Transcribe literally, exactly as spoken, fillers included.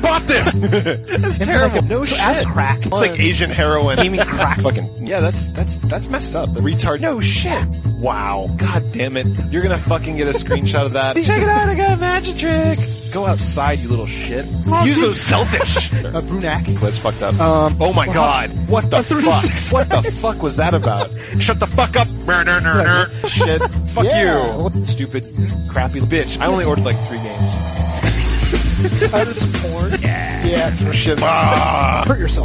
bought this! That's terrible. Like a, no shit. Ass crack. It's like Asian heroin. Gaming crack. Fucking, yeah, that's, that's, that's messed up. The retard. No shit. Wow. God damn it. You're gonna fucking get a screenshot of that. Check it out, I got a magic trick. Go outside, you little shit. Use those selfish. A Brunaki. That's fucked up. Um, oh my god. What the fuck? What the fuck was that about? Shut the fuck up. Shit. Fuck yeah. you. Stupid, crappy bitch. I only ordered like three games. I did some porn. Yeah. Yeah, it's shit. Ah. Hurt yourself.